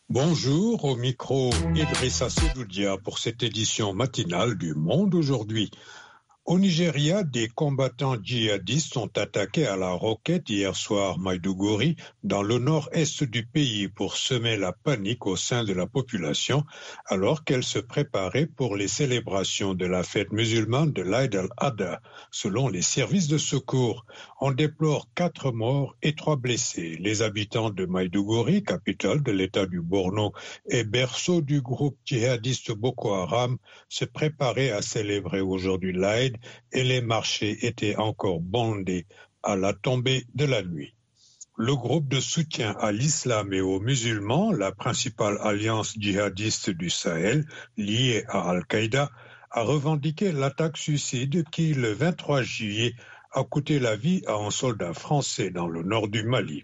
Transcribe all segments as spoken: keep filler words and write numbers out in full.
Bonjour, au micro Idrissa Sedoudia pour cette édition matinale du Monde aujourd'hui. Au Nigeria, des combattants djihadistes ont attaqué à la roquette hier soir Maïdougouri, dans le nord-est du pays, pour semer la panique au sein de la population, alors qu'elle se préparait pour les célébrations de la fête musulmane de l'Aïd al-Adha. Selon les services de secours, on déplore quatre morts et trois blessés. Les habitants de Maïdougouri, capitale de l'État du Borno et berceau du groupe djihadiste Boko Haram, se préparaient à célébrer aujourd'hui l'Aïd, et les marchés étaient encore bondés à la tombée de la nuit. Le groupe de soutien à l'islam et aux musulmans, la principale alliance djihadiste du Sahel, liée à Al-Qaïda, a revendiqué l'attaque suicide qui, le vingt-trois juillet, a coûté la vie à un soldat français dans le nord du Mali.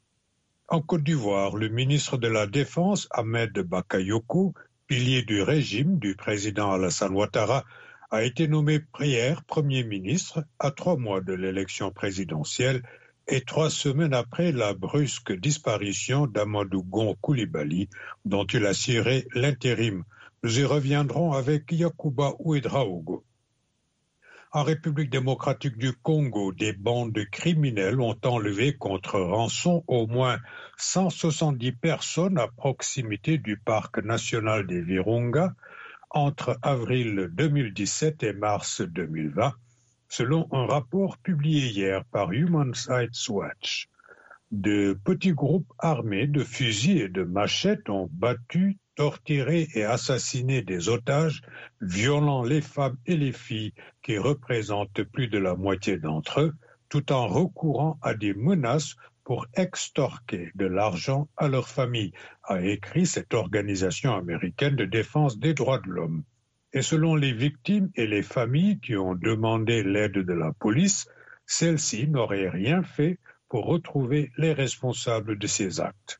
En Côte d'Ivoire, le ministre de la Défense, Ahmed Bakayoko, pilier du régime du président Alassane Ouattara, a été nommé hier Premier ministre à trois mois de l'élection présidentielle et trois semaines après la brusque disparition d'Amadou Gon Coulibaly, dont il assurait l'intérim. Nous y reviendrons avec Yacouba Ouedraogo. En République démocratique du Congo, des bandes criminelles ont enlevé contre rançon au moins cent soixante-dix personnes à proximité du parc national des Virunga entre avril deux mille dix-sept et mars deux mille vingt, selon un rapport publié hier par Human Rights Watch. De petits groupes armés de fusils et de machettes ont battu, torturé et assassiné des otages, violant les femmes et les filles qui représentent plus de la moitié d'entre eux, tout en recourant à des menaces pour extorquer de l'argent à leurs familles, a écrit cette organisation américaine de défense des droits de l'homme. Et selon les victimes et les familles qui ont demandé l'aide de la police, celles-ci n'auraient rien fait pour retrouver les responsables de ces actes.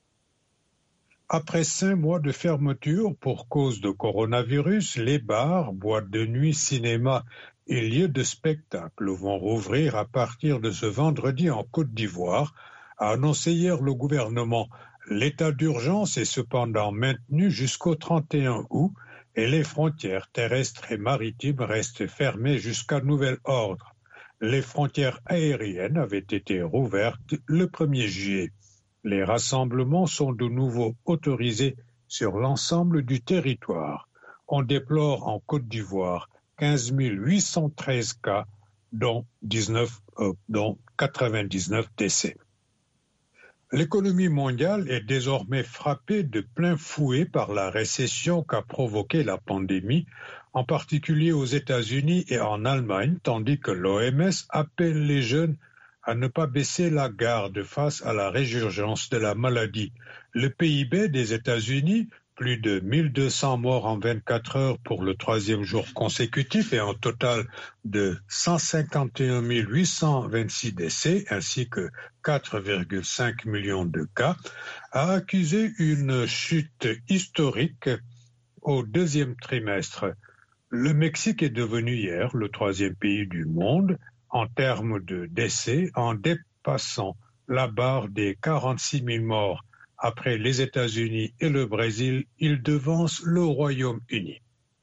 Après cinq mois de fermeture pour cause de coronavirus, les bars, boîtes de nuit, cinémas et lieux de spectacle vont rouvrir à partir de ce vendredi en Côte d'Ivoire, a annoncé hier le gouvernement. L'état d'urgence est cependant maintenu jusqu'au trente et un août et les frontières terrestres et maritimes restent fermées jusqu'à nouvel ordre. Les frontières aériennes avaient été rouvertes le premier juillet. Les rassemblements sont de nouveau autorisés sur l'ensemble du territoire. On déplore en Côte d'Ivoire quinze mille huit cent treize cas, dont, dix-neuf, euh, dont quatre-vingt-dix-neuf décès. L'économie mondiale est désormais frappée de plein fouet par la récession qu'a provoquée la pandémie, en particulier aux États-Unis et en Allemagne, tandis que l'O M S appelle les jeunes à ne pas baisser la garde face à la résurgence de la maladie. Le P I B des États-Unis, plus de mille deux cents morts en vingt-quatre heures pour le troisième jour consécutif et un total de cent cinquante et un mille huit cent vingt-six décès ainsi que quatre virgule cinq millions de cas, a accusé une chute historique au deuxième trimestre. Le Mexique est devenu hier le troisième pays du monde en termes de décès en dépassant la barre des quarante-six mille morts. Après les États-Unis et le Brésil, il devance le Royaume-Uni.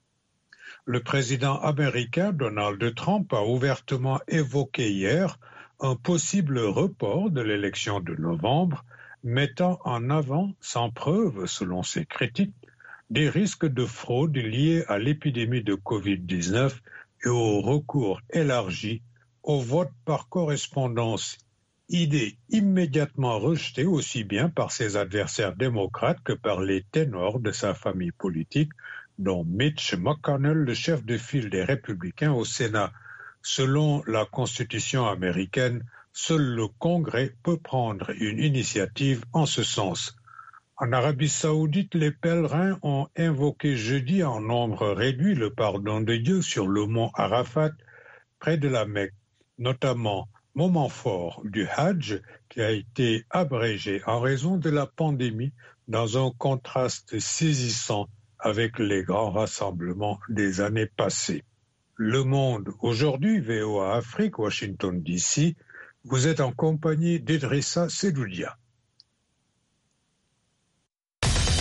Le président américain Donald Trump a ouvertement évoqué hier un possible report de l'élection de novembre, mettant en avant, sans preuve selon ses critiques, des risques de fraude liés à l'épidémie de covid dix-neuf et au recours élargi au vote par correspondance, idée immédiatement rejetée aussi bien par ses adversaires démocrates que par les ténors de sa famille politique, dont Mitch McConnell, le chef de file des républicains au Sénat. Selon la Constitution américaine, seul le Congrès peut prendre une initiative en ce sens. En Arabie saoudite, les pèlerins ont invoqué jeudi en nombre réduit le pardon de Dieu sur le mont Arafat, près de la Mecque, notamment moment fort du Hajj qui a été abrégé en raison de la pandémie dans un contraste saisissant avec les grands rassemblements des années passées. Le Monde aujourd'hui, V O A Afrique, Washington D C, vous êtes en compagnie d'Idrissa Sedoudia.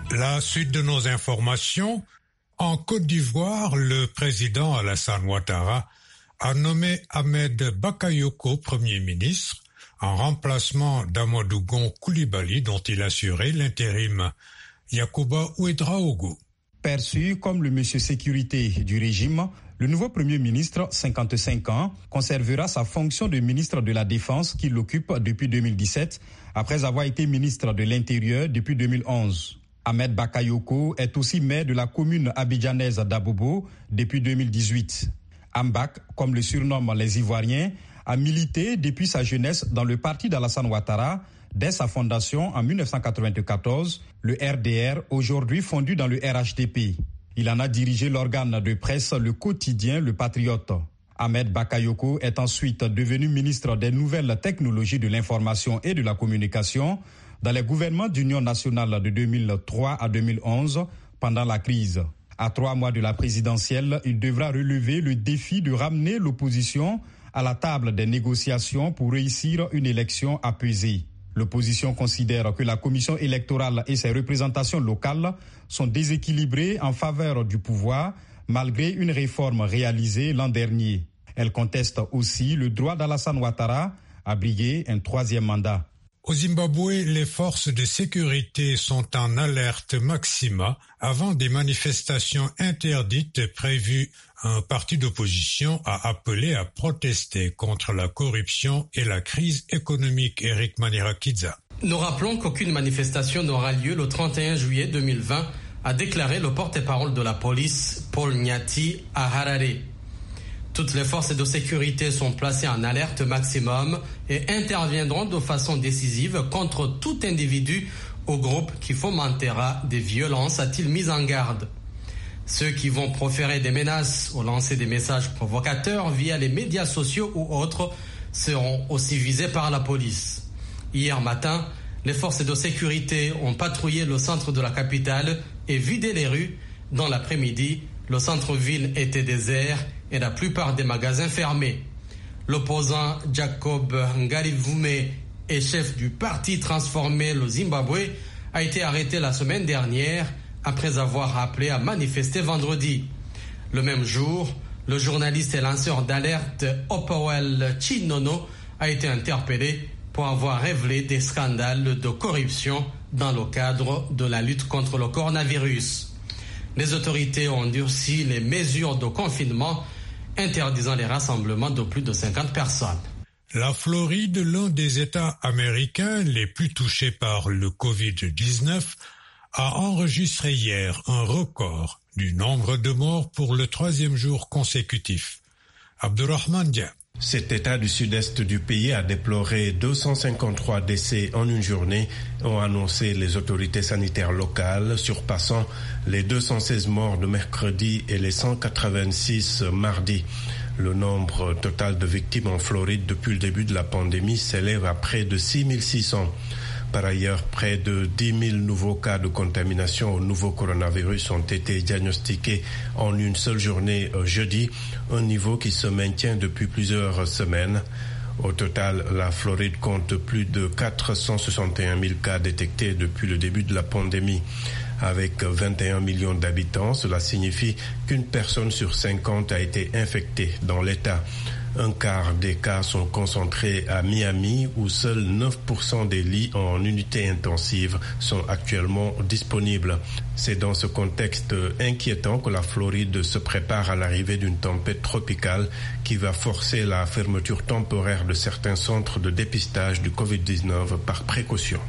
La suite de nos informations. En Côte d'Ivoire, le président Alassane Ouattara a nommé Ahmed Bakayoko Premier ministre en remplacement d'Amadou Gon Coulibaly dont il assurait l'intérim. Yacouba Ouedraogo. Perçu comme le monsieur sécurité du régime, le nouveau Premier ministre, cinquante-cinq ans, conservera sa fonction de ministre de la Défense qu'il occupe depuis deux mille dix-sept, après avoir été ministre de l'Intérieur depuis deux mille onze. Ahmed Bakayoko est aussi maire de la commune abidjanaise d'Abobo depuis deux mille dix-huit. Ambak, comme le surnomment les Ivoiriens, a milité depuis sa jeunesse dans le parti d'Alassane Ouattara. Dès sa fondation en dix-neuf cent quatre-vingt-quatorze, le R D R, aujourd'hui fondu dans le R H D P. Il en a dirigé l'organe de presse Le Quotidien, Le Patriote. Ahmed Bakayoko est ensuite devenu ministre des Nouvelles Technologies de l'Information et de la Communication dans les gouvernements d'Union nationale de deux mille trois à deux mille onze pendant la crise. À trois mois de la présidentielle, il devra relever le défi de ramener l'opposition à la table des négociations pour réussir une élection apaisée. L'opposition considère que la commission électorale et ses représentations locales sont déséquilibrées en faveur du pouvoir, malgré une réforme réalisée l'an dernier. Elle conteste aussi le droit d'Alassane Ouattara à briguer un troisième mandat. Au Zimbabwe, les forces de sécurité sont en alerte maxima avant des manifestations interdites prévues. Un parti d'opposition a appelé à protester contre la corruption et la crise économique. Eric Manirakidza. Nous rappelons qu'aucune manifestation n'aura lieu le trente et un juillet deux mille vingt, a déclaré le porte-parole de la police, Paul Nyati, à Harare. Toutes les forces de sécurité sont placées en alerte maximum et interviendront de façon décisive contre tout individu ou groupe qui fomentera des violences, a-t-il mis en garde. Ceux qui vont proférer des menaces ou lancer des messages provocateurs via les médias sociaux ou autres seront aussi visés par la police. Hier matin, les forces de sécurité ont patrouillé le centre de la capitale et vidé les rues. Dans l'après-midi, le centre-ville était désert et la plupart des magasins fermés. L'opposant Jacob Ngalivume et chef du parti transformé le Zimbabwe a été arrêté la semaine dernière après avoir appelé à manifester vendredi. Le même jour, le journaliste et lanceur d'alerte Opowell Chinono a été interpellé pour avoir révélé des scandales de corruption dans le cadre de la lutte contre le coronavirus. Les autorités ont durci les mesures de confinement interdisant les rassemblements de plus de cinquante personnes. La Floride, l'un des États américains les plus touchés par le covid dix-neuf, a enregistré hier un record du nombre de morts pour le troisième jour consécutif. Abdurrahman Dia. Cet État du sud-est du pays a déploré deux cent cinquante-trois décès en une journée, ont annoncé les autorités sanitaires locales, surpassant les deux cent seize morts de mercredi et les cent quatre-vingt-six mardi. Le nombre total de victimes en Floride depuis le début de la pandémie s'élève à près de six mille six cents. Par ailleurs, près de dix mille nouveaux cas de contamination au nouveau coronavirus ont été diagnostiqués en une seule journée jeudi, un niveau qui se maintient depuis plusieurs semaines. Au total, la Floride compte plus de quatre cent soixante et un mille cas détectés depuis le début de la pandémie. Avec vingt et un millions d'habitants, cela signifie qu'une personne sur cinquante a été infectée dans l'État. Un quart des cas sont concentrés à Miami, où seuls neuf pour cent des lits en unité intensive sont actuellement disponibles. C'est dans ce contexte inquiétant que la Floride se prépare à l'arrivée d'une tempête tropicale qui va forcer la fermeture temporaire de certains centres de dépistage du covid dix-neuf par précaution.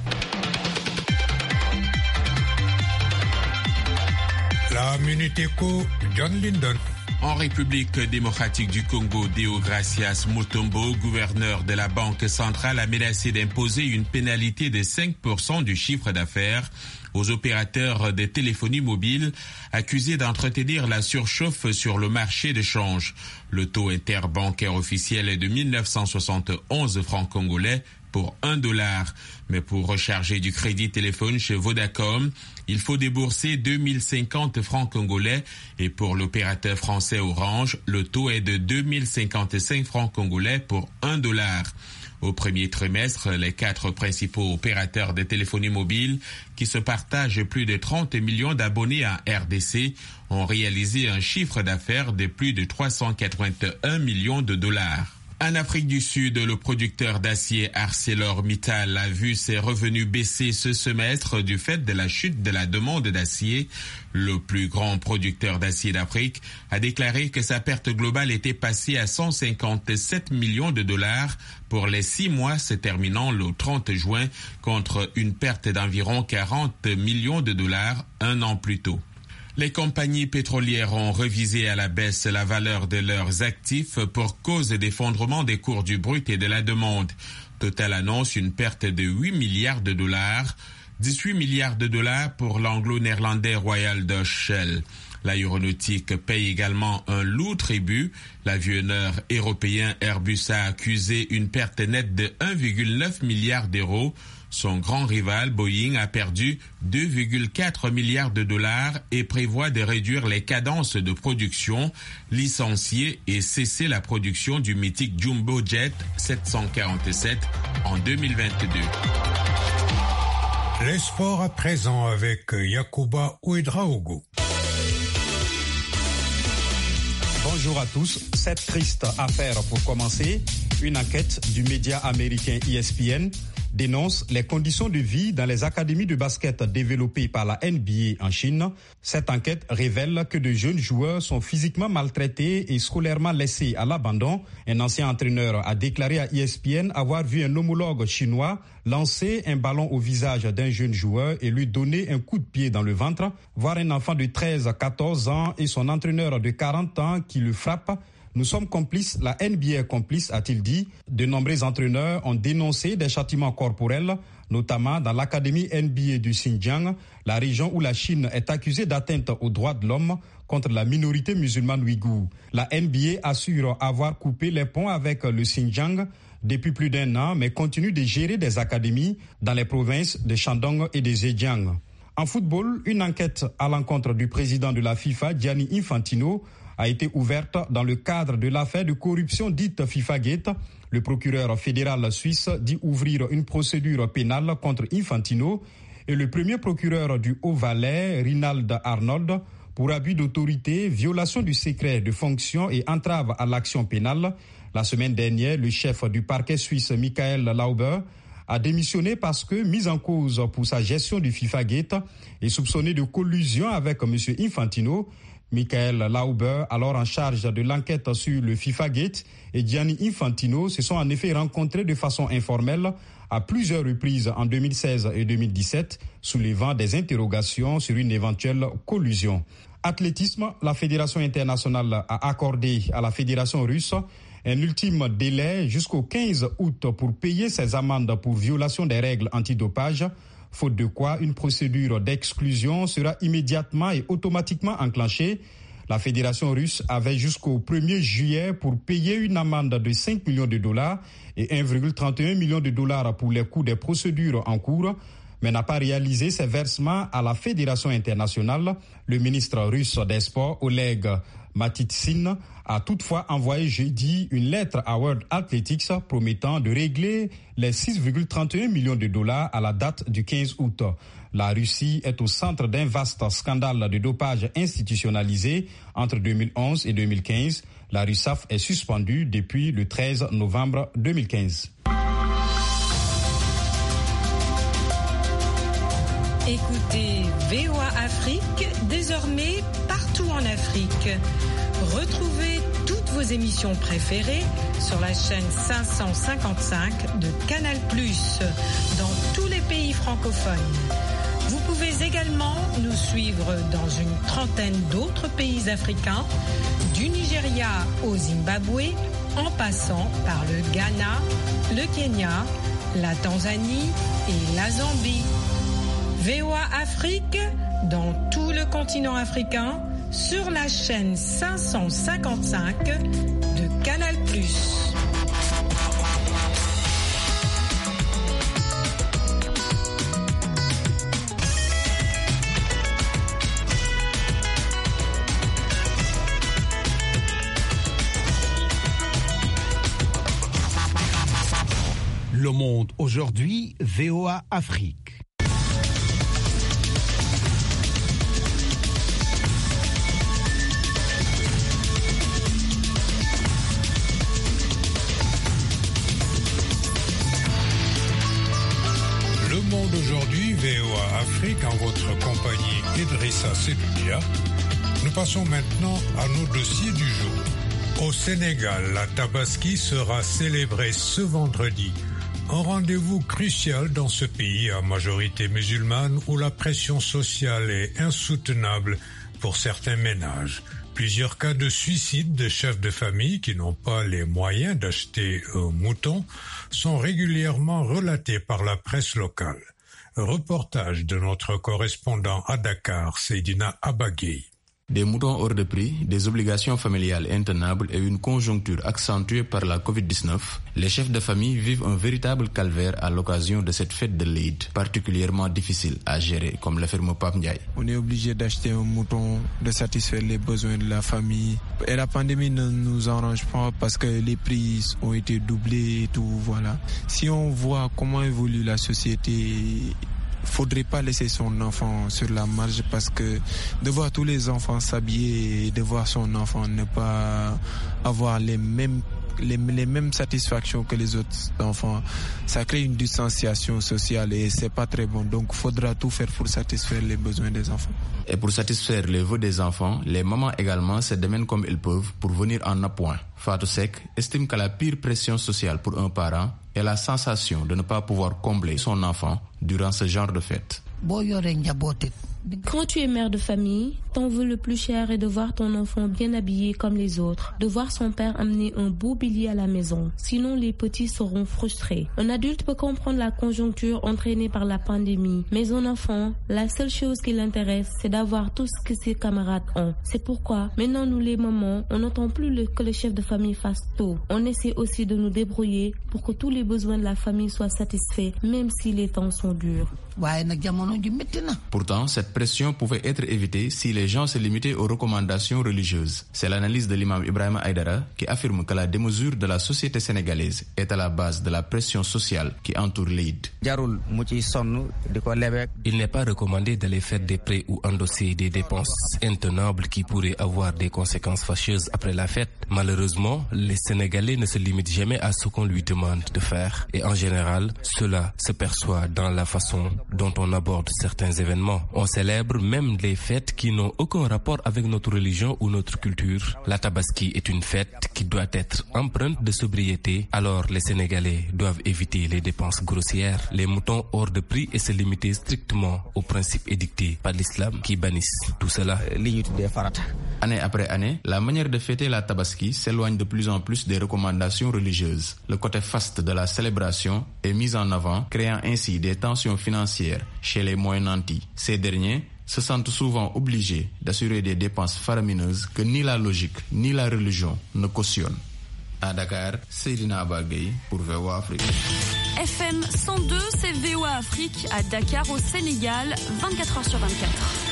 La Minute Éco, John Linden. En République démocratique du Congo, Deogracias Mutombo, gouverneur de la Banque centrale, a menacé d'imposer une pénalité de cinq pour cent du chiffre d'affaires aux opérateurs de téléphonie mobile accusés d'entretenir la surchauffe sur le marché de change. Le taux interbancaire officiel est de mille neuf cent soixante et onze francs congolais pour un dollar. Mais pour recharger du crédit téléphone chez Vodacom, il faut débourser deux mille cinquante francs congolais et pour l'opérateur français Orange, le taux est de deux mille cinquante-cinq francs congolais pour un dollar. Au premier trimestre, les quatre principaux opérateurs de téléphonie mobile, qui se partagent plus de trente millions d'abonnés en R D C, ont réalisé un chiffre d'affaires de plus de trois cent quatre-vingt-un millions de dollars. En Afrique du Sud, le producteur d'acier ArcelorMittal a vu ses revenus baisser ce semestre du fait de la chute de la demande d'acier. Le plus grand producteur d'acier d'Afrique a déclaré que sa perte globale était passée à cent cinquante-sept millions de dollars pour les six mois se terminant le trente juin, contre une perte d'environ quarante millions de dollars un an plus tôt. Les compagnies pétrolières ont revisé à la baisse la valeur de leurs actifs pour cause d'effondrement des cours du brut et de la demande. Total annonce une perte de huit milliards de dollars, dix-huit milliards de dollars pour l'anglo-néerlandais Royal Dutch Shell. L'aéronautique paye également un lourd tribut. L'avionneur européen Airbus a accusé une perte nette de un virgule neuf milliard d'euros. Son grand rival Boeing a perdu deux virgule quatre milliards de dollars et prévoit de réduire les cadences de production, licencier et cesser la production du mythique Jumbo Jet sept cent quarante-sept en deux mille vingt-deux. Les sports à présent avec Yacouba Ouedraogo. Bonjour à tous. Cette triste affaire pour commencer. Une enquête du média américain E S P N dénonce les conditions de vie dans les académies de basket développées par la N B A en Chine. Cette enquête révèle que de jeunes joueurs sont physiquement maltraités et scolairement laissés à l'abandon. Un ancien entraîneur a déclaré à E S P N avoir vu un homologue chinois lancer un ballon au visage d'un jeune joueur et lui donner un coup de pied dans le ventre, voir un enfant de treize à quatorze ans et son entraîneur de quarante ans qui le frappe. Nous sommes complices, la N B A est complice, a-t-il dit. De nombreux entraîneurs ont dénoncé des châtiments corporels, notamment dans l'académie N B A du Xinjiang, la région où la Chine est accusée d'atteinte aux droits de l'homme contre la minorité musulmane ouïghour. La N B A assure avoir coupé les ponts avec le Xinjiang depuis plus d'un an, mais continue de gérer des académies dans les provinces de Shandong et de Zhejiang. En football, une enquête à l'encontre du président de la FIFA, Gianni Infantino, a été ouverte dans le cadre de l'affaire de corruption dite FIFAgate. Le procureur fédéral suisse dit ouvrir une procédure pénale contre Infantino et le premier procureur du Haut-Valais, Rinald Arnold, pour abus d'autorité, violation du secret de fonction et entrave à l'action pénale. La semaine dernière, le chef du parquet suisse, Michael Lauber, a démissionné parce que, mis en cause pour sa gestion du FIFAgate et soupçonné de collusion avec M. Infantino, Michael Lauber, alors en charge de l'enquête sur le FIFAgate, et Gianni Infantino se sont en effet rencontrés de façon informelle à plusieurs reprises en deux mille seize et deux mille dix-sept, soulevant des interrogations sur une éventuelle collusion. Athlétisme, la Fédération internationale a accordé à la Fédération russe un ultime délai jusqu'au quinze août pour payer ses amendes pour violation des règles antidopage, faute de quoi une procédure d'exclusion sera immédiatement et automatiquement enclenchée. La Fédération russe avait jusqu'au premier juillet pour payer une amende de cinq millions de dollars et un virgule trente et un million de dollars pour les coûts des procédures en cours, mais n'a pas réalisé ces versements à la Fédération internationale. Le ministre russe des Sports, Oleg Matitsin, a toutefois envoyé jeudi une lettre à World Athletics promettant de régler les six virgule trente et un millions de dollars à la date du quinze août. La Russie est au centre d'un vaste scandale de dopage institutionnalisé entre deux mille onze et deux mille quinze. La RUSAF est suspendue depuis le treize novembre deux mille quinze. Écoutez V O A Afrique, désormais partout en Afrique. Retrouvez toutes vos émissions préférées sur la chaîne cinq cent cinquante-cinq de Canal plus, dans tous les pays francophones. Vous pouvez également nous suivre dans une trentaine d'autres pays africains, du Nigeria au Zimbabwe, en passant par le Ghana, le Kenya, la Tanzanie et la Zambie. V O A Afrique, dans tout le continent africain, sur la chaîne cinq cent cinquante-cinq de Canal plus. Le Monde aujourd'hui, V O A Afrique. Le Monde aujourd'hui, V O A Afrique, en votre compagnie Idrissa Seloudia. Nous passons maintenant à nos dossiers du jour. Au Sénégal, la Tabaski sera célébrée ce vendredi. Un rendez-vous crucial dans ce pays à majorité musulmane où la pression sociale est insoutenable pour certains ménages. Plusieurs cas de suicide de chefs de famille qui n'ont pas les moyens d'acheter un mouton sont régulièrement relatés par la presse locale. Reportage de notre correspondant à Dakar, Seydina Abagay. Des moutons hors de prix, des obligations familiales intenables et une conjoncture accentuée par la covid dix-neuf, les chefs de famille vivent un véritable calvaire à l'occasion de cette fête de l'Eid, particulièrement difficile à gérer, comme l'affirme Pape Ndiaye. On est obligé d'acheter un mouton, de satisfaire les besoins de la famille. Et la pandémie ne nous arrange pas parce que les prix ont été doublés et tout, voilà. Si on voit comment évolue la société, faudrait pas laisser son enfant sur la marge parce que de voir tous les enfants s'habiller et de voir son enfant ne pas avoir les mêmes Les, les mêmes satisfactions que les autres enfants, ça crée une distanciation sociale et c'est pas très bon. Donc, faudra tout faire pour satisfaire les besoins des enfants. Et pour satisfaire les vœux des enfants, les mamans également se démènent comme elles peuvent pour venir en appoint. Fatou Seck estime que la pire pression sociale pour un parent est la sensation de ne pas pouvoir combler son enfant durant ce genre de fête. Quand tu es mère de famille, ton vœu le plus cher est de voir ton enfant bien habillé comme les autres, de voir son père amener un beau billet à la maison. Sinon, les petits seront frustrés. Un adulte peut comprendre la conjoncture entraînée par la pandémie, mais un enfant, la seule chose qui l'intéresse, c'est d'avoir tout ce que ses camarades ont. C'est pourquoi, maintenant nous les mamans, on n'attend plus le, que le chef de famille fasse tout. On essaie aussi de nous débrouiller pour que tous les besoins de la famille soient satisfaits, même si les temps sont durs. Pourtant, cette pression pouvait être évitée si les gens se limitaient aux recommandations religieuses. C'est l'analyse de l'imam Ibrahim Aïdara qui affirme que la démesure de la société sénégalaise est à la base de la pression sociale qui entoure l'Eid. Il n'est pas recommandé d'aller faire des prêts ou endosser des dépenses intenables qui pourraient avoir des conséquences fâcheuses après la fête. Malheureusement, les Sénégalais ne se limitent jamais à ce qu'on lui demande de faire. Et en général, cela se perçoit dans la façon dont on aborde certains événements. On célèbre même les fêtes qui n'ont aucun rapport avec notre religion ou notre culture. La Tabaski est une fête qui doit être empreinte de sobriété, alors les Sénégalais doivent éviter les dépenses grossières, les moutons hors de prix et se limiter strictement aux principes édictés par l'islam qui bannissent tout cela. Année après année, la manière de fêter la Tabaski s'éloigne de plus en plus des recommandations religieuses. Le côté faste de la célébration est mis en avant, créant ainsi des tensions financières chez les moins nantis. Ces derniers se sentent souvent obligés d'assurer des dépenses faramineuses que ni la logique ni la religion ne cautionnent. À Dakar, Seydina Abagay pour V O A Afrique. F M cent deux, c'est V O A Afrique à Dakar au Sénégal, vingt-quatre heures sur vingt-quatre.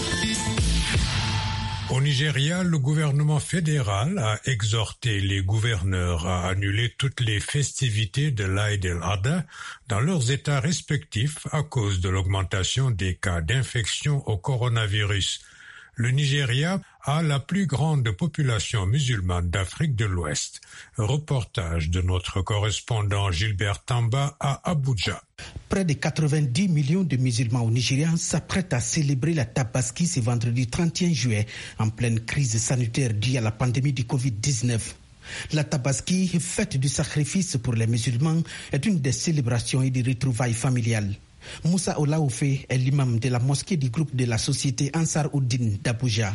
Au Nigeria, le gouvernement fédéral a exhorté les gouverneurs à annuler toutes les festivités de l'Aïd el-Adha dans leurs États respectifs à cause de l'augmentation des cas d'infection au coronavirus. Le Nigeria a la plus grande population musulmane d'Afrique de l'Ouest. Reportage de notre correspondant Gilbert Tamba à Abuja. Près de quatre-vingt-dix millions de musulmans au Nigeria s'apprêtent à célébrer la Tabaski ce vendredi trente et un juillet, en pleine crise sanitaire due à la pandémie du covid dix-neuf. La Tabaski, fête du sacrifice pour les musulmans, est une des célébrations et des retrouvailles familiales. Moussa Olaoufe est l'imam de la mosquée du groupe de la société Ansar Uddin d'Abuja.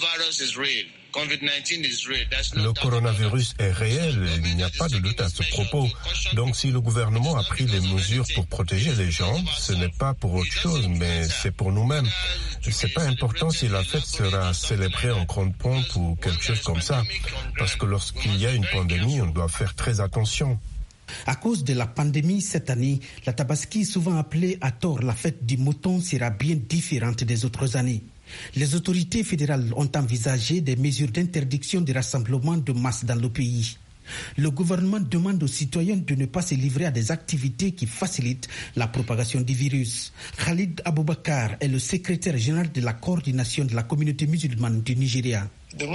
Le coronavirus est réel, il n'y a pas de doute à ce propos. Donc si le gouvernement a pris les mesures pour protéger les gens, ce n'est pas pour autre chose, mais c'est pour nous-mêmes. C'est pas important si la fête sera célébrée en grande pompe ou quelque chose comme ça, parce que lorsqu'il y a une pandémie, on doit faire très attention. À cause de la pandémie cette année, la Tabaski, souvent appelée à tort la fête du mouton, sera bien différente des autres années. Les autorités fédérales ont envisagé des mesures d'interdiction des rassemblements de masse dans le pays. Le gouvernement demande aux citoyens de ne pas se livrer à des activités qui facilitent la propagation du virus. Khalid Aboubakar est le secrétaire général de la coordination de la communauté musulmane du Nigeria.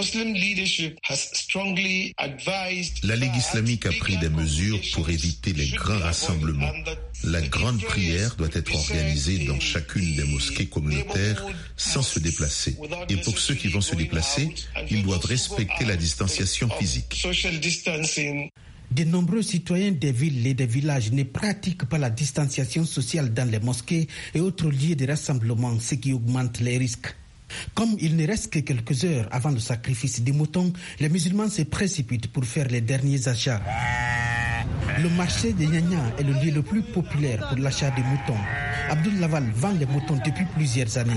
La Ligue islamique a pris des mesures pour éviter les grands rassemblements. La grande prière doit être organisée dans chacune des mosquées communautaires sans se déplacer. Et pour ceux qui vont se déplacer, ils doivent respecter la distanciation physique. De nombreux citoyens des villes et des villages ne pratiquent pas la distanciation sociale dans les mosquées et autres lieux de rassemblement, ce qui augmente les risques. Comme il ne reste que quelques heures avant le sacrifice des moutons, les musulmans se précipitent pour faire les derniers achats. Le marché de Nyanya est le lieu le plus populaire pour l'achat des moutons. Abdul Laval vend les moutons depuis plusieurs années.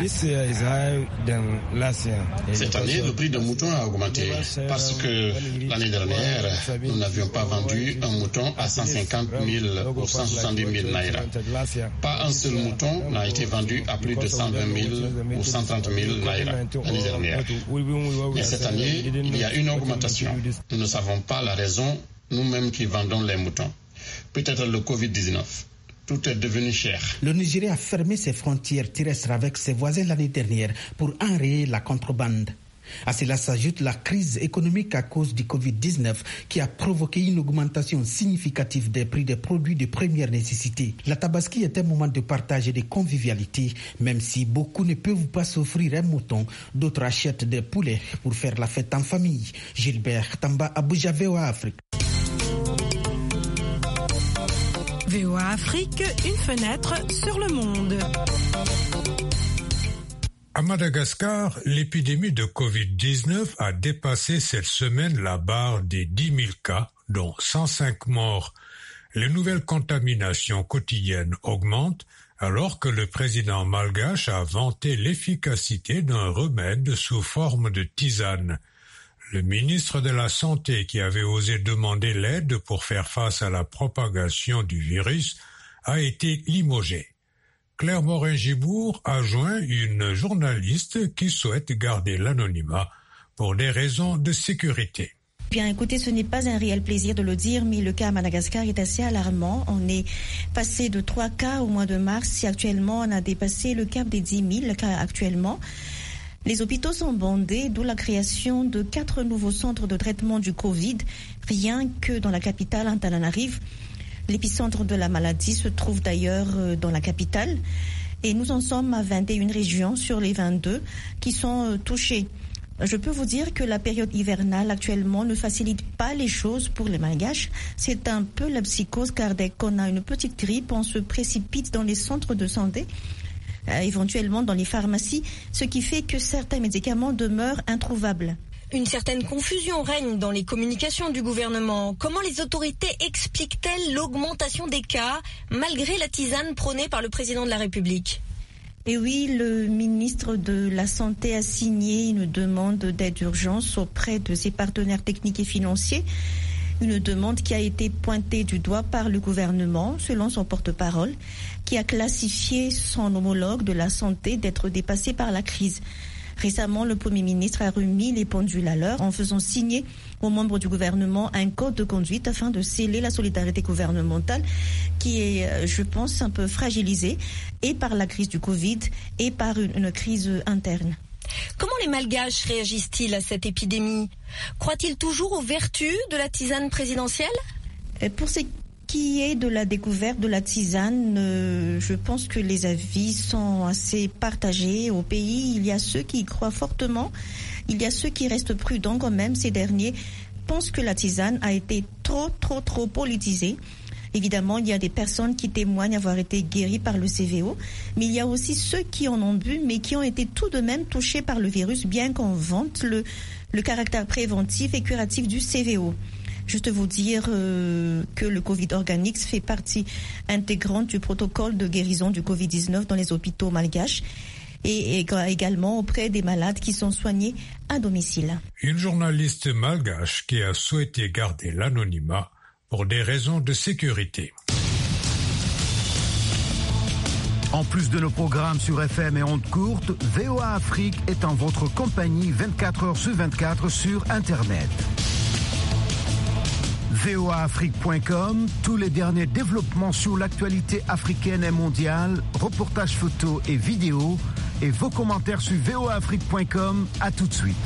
Cette année, le prix d'un mouton a augmenté parce que l'année dernière, nous n'avions pas vendu un mouton à cent cinquante mille ou cent soixante-dix mille naira. Pas un seul mouton n'a été vendu à plus de cent vingt mille ou cent trente mille naira l'année dernière. Mais cette année, il y a une augmentation. Nous ne savons pas la raison, nous-mêmes qui vendons les moutons. Peut-être le covid dix-neuf. Tout est devenu cher. Le Nigeria a fermé ses frontières terrestres avec ses voisins l'année dernière pour enrayer la contrebande. À cela s'ajoute la crise économique à cause du covid dix-neuf qui a provoqué une augmentation significative des prix des produits de première nécessité. La Tabaski est un moment de partage et de convivialité, même si beaucoup ne peuvent pas s'offrir un mouton, d'autres achètent des poulets pour faire la fête en famille. Gilbert Tamba, Abuja, V O A Afrique. V O A Afrique, une fenêtre sur le monde. À Madagascar, l'épidémie de covid dix-neuf a dépassé cette semaine la barre des dix mille cas, dont cent cinq morts. Les nouvelles contaminations quotidiennes augmentent alors que le président malgache a vanté l'efficacité d'un remède sous forme de tisane. Le ministre de la Santé, qui avait osé demander l'aide pour faire face à la propagation du virus, a été limogé. Claire Morin-Gibour a joint une journaliste qui souhaite garder l'anonymat pour des raisons de sécurité. Bien, écoutez, ce n'est pas un réel plaisir de le dire, mais le cas à Madagascar est assez alarmant. On est passé de trois cas au mois de mars et actuellement on a dépassé le cap des dix mille cas actuellement. Les hôpitaux sont bondés, d'où la création de quatre nouveaux centres de traitement du Covid, rien que dans la capitale Antananarive. L'épicentre de la maladie se trouve d'ailleurs dans la capitale et nous en sommes à vingt et une régions sur les vingt-deux qui sont touchées. Je peux vous dire que la période hivernale actuellement ne facilite pas les choses pour les Malgaches. C'est un peu la psychose car dès qu'on a une petite grippe, on se précipite dans les centres de santé. Euh, éventuellement dans les pharmacies, ce qui fait que certains médicaments demeurent introuvables. Une certaine confusion règne dans les communications du gouvernement. Comment les autorités expliquent-elles l'augmentation des cas malgré la tisane prônée par le président de la République ? Et oui, le ministre de la Santé a signé une demande d'aide d'urgence auprès de ses partenaires techniques et financiers. Une demande qui a été pointée du doigt par le gouvernement, selon son porte-parole, qui a classifié son homologue de la santé d'être dépassé par la crise. Récemment, le Premier ministre a remis les pendules à l'heure en faisant signer aux membres du gouvernement un code de conduite afin de sceller la solidarité gouvernementale qui est, je pense, un peu fragilisée et par la crise du Covid et par une, une crise interne. Comment les Malgaches réagissent-ils à cette épidémie ? Croient-ils toujours aux vertus de la tisane présidentielle ? Pour ce qui est de la découverte de la tisane, euh, je pense que les avis sont assez partagés. Au pays, il y a ceux qui y croient fortement, il y a ceux qui restent prudents quand même. Ces derniers pensent que la tisane a été trop, trop, trop politisée. Évidemment, il y a des personnes qui témoignent avoir été guéries par le C V O, mais il y a aussi ceux qui en ont bu, mais qui ont été tout de même touchés par le virus, bien qu'on vante le, le caractère préventif et curatif du C V O. Juste vous dire euh, que le Covid Organics fait partie intégrante du protocole de guérison du covid dix-neuf dans les hôpitaux malgaches et, et également auprès des malades qui sont soignés à domicile. Une journaliste malgache qui a souhaité garder l'anonymat pour des raisons de sécurité. En plus de nos programmes sur F M et ondes courtes, V O A Afrique est en votre compagnie vingt-quatre heures sur vingt-quatre sur Internet. V O A Afrique point com, tous les derniers développements sur l'actualité africaine et mondiale, reportages photos et vidéos, et vos commentaires sur V O A Afrique point com. À tout de suite.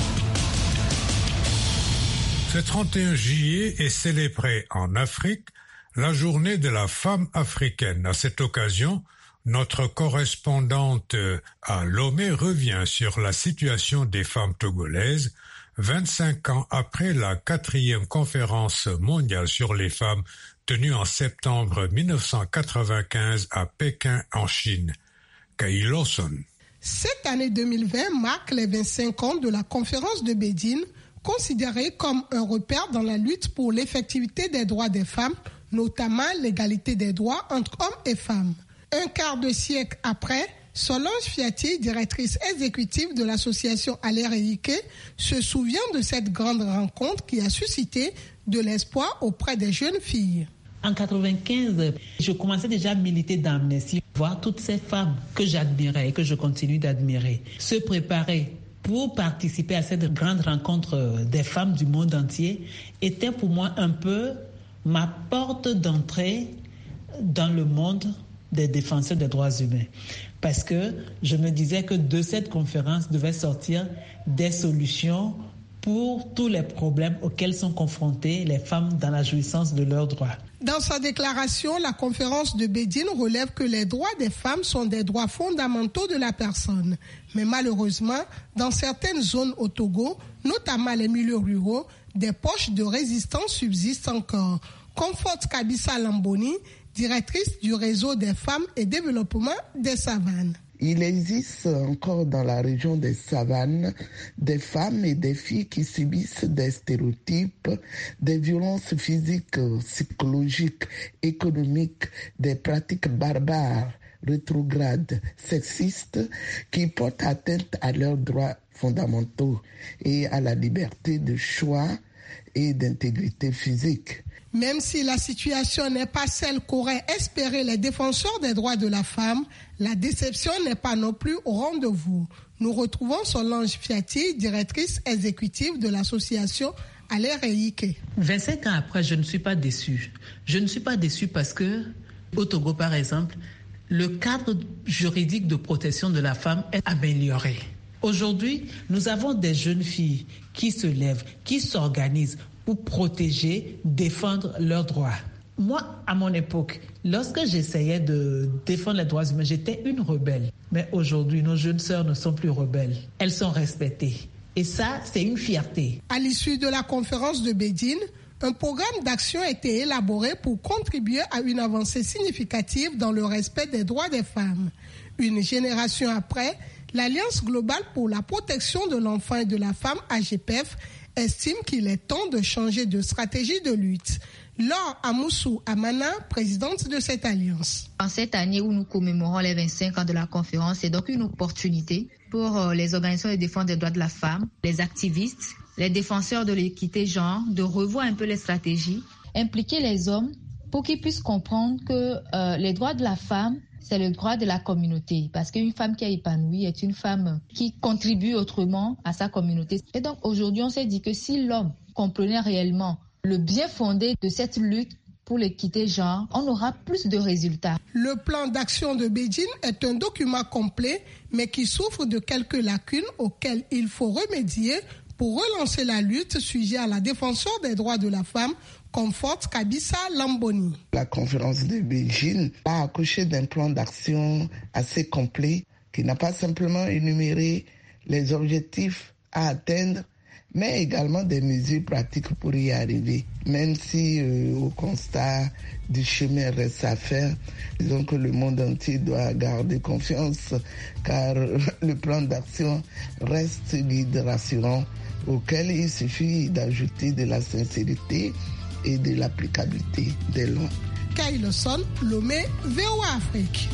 Ce trente et un juillet est célébré en Afrique la journée de la femme africaine. À cette occasion, notre correspondante à Lomé revient sur la situation des femmes togolaises vingt-cinq ans après la quatrième conférence mondiale sur les femmes tenue en septembre mille neuf cent quatre-vingt-quinze à Pékin en Chine. Kay Lawson. Cette année deux mille vingt marque les vingt-cinq ans de la conférence de Bédine, considérée comme un repère dans la lutte pour l'effectivité des droits des femmes, notamment l'égalité des droits entre hommes et femmes. Un quart de siècle après, Solange Fiati, directrice exécutive de l'association Aller et Ike, se souvient de cette grande rencontre qui a suscité de l'espoir auprès des jeunes filles. En quatre-vingt-quinze, je commençais déjà à militer dans Amnesty, voir toutes ces femmes que j'admirais et que je continue d'admirer se préparer pour participer à cette grande rencontre des femmes du monde entier était pour moi un peu ma porte d'entrée dans le monde des défenseurs des droits humains. Parce que je me disais que de cette conférence devaient sortir des solutions pour tous les problèmes auxquels sont confrontées les femmes dans la jouissance de leurs droits. Dans sa déclaration, la conférence de Bédine relève que les droits des femmes sont des droits fondamentaux de la personne. Mais malheureusement, dans certaines zones au Togo, notamment les milieux ruraux, des poches de résistance subsistent encore. Comforte Kabissa Lamboni, directrice du réseau des femmes et développement des savanes. Il existe encore dans la région des savanes des femmes et des filles qui subissent des stéréotypes, des violences physiques, psychologiques, économiques, des pratiques barbares, rétrogrades, sexistes, qui portent atteinte à leurs droits fondamentaux et à la liberté de choix et d'intégrité physique. Même si la situation n'est pas celle qu'auraient espéré les défenseurs des droits de la femme, la déception n'est pas non plus au rendez-vous. Nous retrouvons Solange Fiati, directrice exécutive de l'association Aller et Ike. vingt-cinq ans après, je ne suis pas déçue. Je ne suis pas déçue parce que, au Togo par exemple, le cadre juridique de protection de la femme est amélioré. Aujourd'hui, nous avons des jeunes filles qui se lèvent, qui s'organisent pour protéger, défendre leurs droits. Moi, à mon époque, lorsque j'essayais de défendre les droits humains, j'étais une rebelle. Mais aujourd'hui, nos jeunes sœurs ne sont plus rebelles. Elles sont respectées. Et ça, c'est une fierté. À l'issue de la conférence de Bédine, un programme d'action a été élaboré pour contribuer à une avancée significative dans le respect des droits des femmes. Une génération après, l'Alliance globale pour la protection de l'enfant et de la femme, A G P F, estime qu'il est temps de changer de stratégie de lutte. Laure Amoussou Amana, présidente de cette alliance. En cette année où nous commémorons les vingt-cinq ans de la conférence, c'est donc une opportunité pour les organisations de défense des droits de la femme, les activistes, les défenseurs de l'équité genre, de revoir un peu les stratégies, impliquer les hommes pour qu'ils puissent comprendre que euh, les droits de la femme, c'est le droit de la communauté. Parce qu'une femme qui est épanouie est une femme qui contribue autrement à sa communauté. Et donc aujourd'hui, on s'est dit que si l'homme comprenait réellement le bien fondé de cette lutte pour l'équité genre, on aura plus de résultats. Le plan d'action de Bédine est un document complet, mais qui souffre de quelques lacunes auxquelles il faut remédier pour relancer la lutte sujet à la défenseure des droits de la femme, Comforte Kabissa Lamboni. La conférence de Bédine a accouché d'un plan d'action assez complet qui n'a pas simplement énuméré les objectifs à atteindre, mais également des mesures pratiques pour y arriver. Même si euh, au constat du chemin reste à faire, disons que le monde entier doit garder confiance car le plan d'action reste guide rassurant auquel il suffit d'ajouter de la sincérité et de l'applicabilité des lois. Kay Lawson, Lomé, V O A Afrique.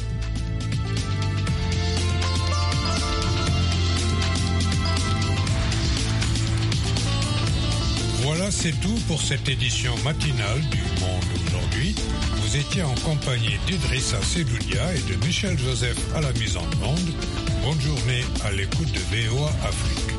Voilà, c'est tout pour cette édition matinale du Monde aujourd'hui. Vous étiez en compagnie d'Idrissa Seloudia et de Michel Joseph à la mise en onde. Bonne journée à l'écoute de V O A Afrique.